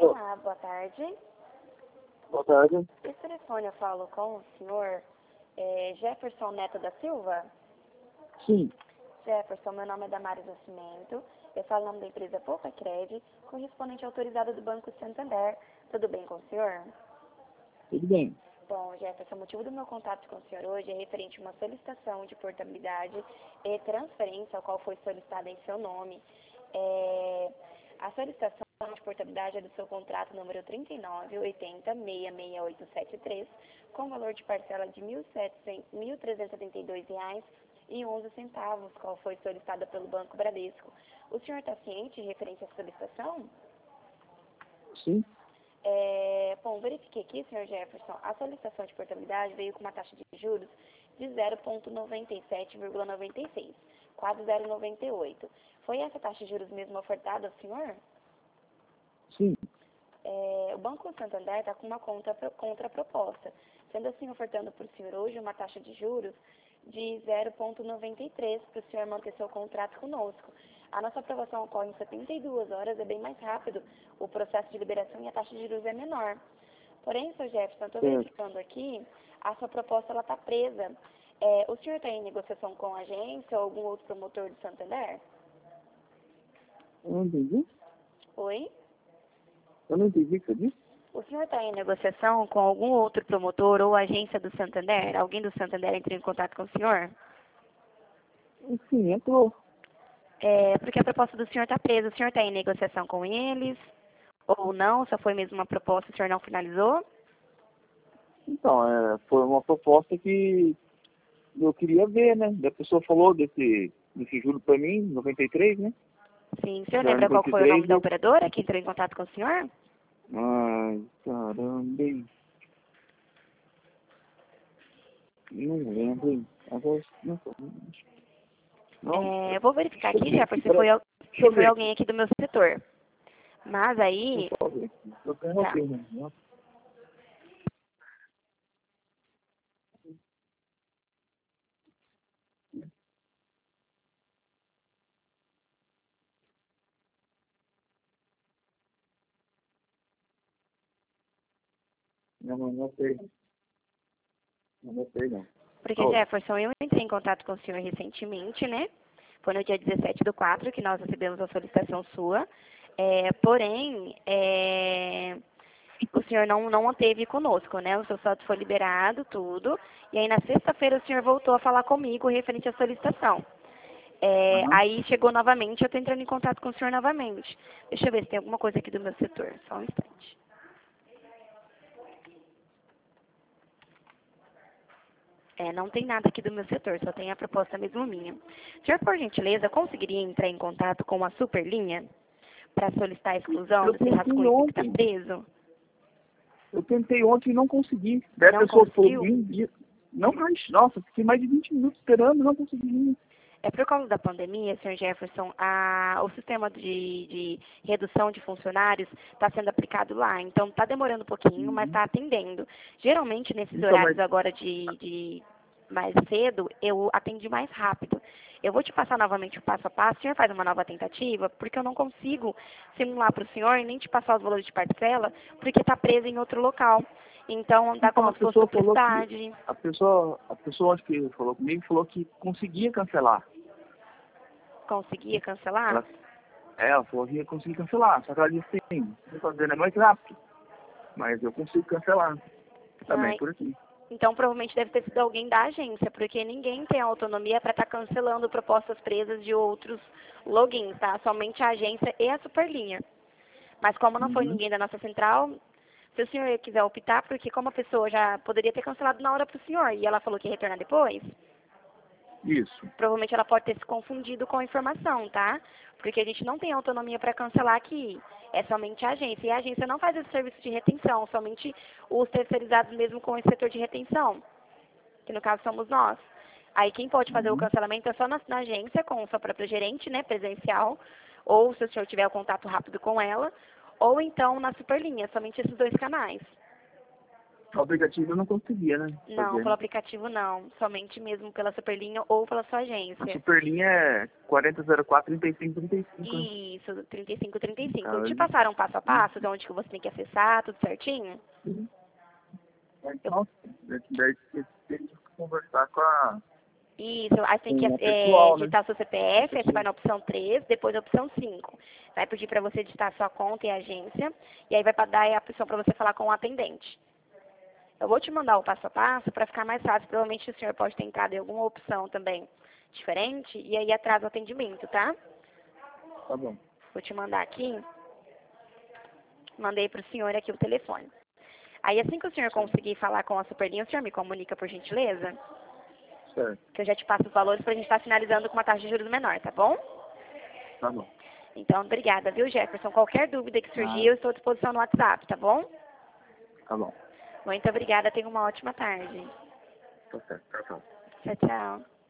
Olá, boa tarde. Boa tarde. Esse telefone eu falo com o senhor Jefferson Neto da Silva? Sim. Jefferson, meu nome é Damares Nascimento. Eu falo em nome da empresa Poupa Cred, correspondente autorizada do Banco Santander. Tudo bem com o senhor? Tudo bem. Bom, Jefferson, o motivo do meu contato com o senhor hoje é referente a uma solicitação de portabilidade e transferência, ao qual foi solicitada em seu nome. A solicitação de portabilidade é do seu contrato número 3980-66873, com valor de parcela de R$ 1.372,11, qual foi solicitada pelo Banco Bradesco. O senhor está ciente referente à solicitação? Sim. Bom, verifiquei aqui, senhor Jefferson, a solicitação de portabilidade veio com uma taxa de juros de 0,97,96, quase 0,98. Foi essa taxa de juros mesmo ofertada ao senhor? Sim. O Banco Santander está com uma contraproposta, sendo assim ofertando para o senhor hoje uma taxa de juros de 0,93 para o senhor manter seu contrato conosco. A nossa aprovação ocorre em 72 horas, é bem mais rápido o processo de liberação e a taxa de juros é menor. Porém, senhor Jefferson, estou verificando aqui, a sua proposta está presa. O senhor está em negociação com a agência ou algum outro promotor do Santander? Eu não entendi. Oi? Eu não entendi o que você disse. O senhor está em negociação com algum outro promotor ou agência do Santander? Alguém do Santander entrou em contato com o senhor? Sim, entrou. Porque a proposta do senhor está presa. O senhor está em negociação com eles? Ou não? Só foi mesmo uma proposta, o senhor não finalizou? Então, foi uma proposta que eu queria ver, né? A pessoa falou desse juro para mim, 93, né? Sim. O senhor lembra qual foi o nome da operadora que entrou em contato com o senhor? Ai, caramba, hein? Não lembro, hein? Agora, não. Eu vou verificar aqui, Jefferson, se foi alguém aqui do meu setor. Mas aí... Eu tenho Tá. Não sei. Não sei, não. Porque, Jefferson, eu entrei em contato com o senhor recentemente, né? Foi no dia 17/4 que nós recebemos a solicitação sua. Porém, o senhor não manteve conosco, né? O seu saldo foi liberado, tudo. E aí, na sexta-feira, o senhor voltou a falar comigo referente à solicitação. Aí, chegou novamente, eu estou entrando em contato com o senhor novamente. Deixa eu ver se tem alguma coisa aqui do meu setor. Só um instante. Não tem nada aqui do meu setor, só tem a proposta mesmo minha. Senhor, por gentileza, conseguiria entrar em contato com a Superlinha para solicitar a exclusão desse rascunho que está preso? Eu tentei ontem e não consegui. Não A pessoa falou conseguiu? não mais, nossa, fiquei mais de 20 minutos esperando e não consegui. Por causa da pandemia, senhor Jefferson, o sistema de redução de funcionários está sendo aplicado lá. Então, está demorando um pouquinho, mas está atendendo. Geralmente, nesses horários agora de mais cedo, eu atendi mais rápido. Eu vou te passar novamente o passo a passo. O senhor faz uma nova tentativa, porque eu não consigo simular para o senhor e nem te passar os valores de parcela, porque está preso em outro local. Então, dá como se fosse duplicidade. A pessoa acho que falou comigo, falou que conseguia cancelar. Conseguia cancelar? Ela falou que ia conseguir cancelar, só que ela disse sim, fazendo é mais rápido, mas eu consigo cancelar também por aqui. Então, provavelmente deve ter sido alguém da agência, porque ninguém tem autonomia para estar cancelando propostas presas de outros logins, tá? Somente a agência e a Superlinha. Mas como não foi ninguém da nossa central, se o senhor quiser optar, porque como a pessoa já poderia ter cancelado na hora para o senhor e ela falou que ia retornar depois... Isso. Provavelmente ela pode ter se confundido com a informação, tá? Porque a gente não tem autonomia para cancelar aqui. É somente a agência. E a agência não faz esse serviço de retenção, somente os terceirizados mesmo com esse setor de retenção, que no caso somos nós. Aí quem pode fazer o cancelamento é só na agência, com o seu próprio gerente, né, presencial, ou se o senhor tiver o contato rápido com ela, ou então na Superlinha, somente esses dois canais. O aplicativo eu não conseguia, né? Não, fazer. pelo aplicativo não. Somente mesmo pela Superlinha ou pela sua A agência. Superlinha é 4004-3535. Né? Isso, 3535. Então, Te passaram passo a passo de onde que você tem que acessar, tudo certinho? Nossa, daí você tem que conversar com a... Isso, aí você tem que Com o pessoal, né? digitar o seu CPF, aí você vai na opção 3, depois na opção 5. Vai pedir para você digitar a sua conta e a agência, e aí vai dar a opção para você falar com o atendente. Eu vou te mandar o passo a passo para ficar mais fácil. Provavelmente o senhor pode ter entrado em alguma opção também diferente, e aí atrasa o atendimento, tá? Tá bom. Vou te mandar aqui. Mandei para o senhor aqui o telefone. Aí assim que o senhor conseguir falar com a Superlinha, o senhor me comunica por gentileza? Certo. Que eu já te passo os valores para a gente estar finalizando com uma taxa de juros menor, tá bom? Tá bom. Então, obrigada, viu, Jefferson? Qualquer dúvida que surgir, eu estou à disposição no WhatsApp, tá bom? Tá bom. Muito obrigada, tenha uma ótima tarde. Tá certo. Tchau, tchau. Tchau, tchau.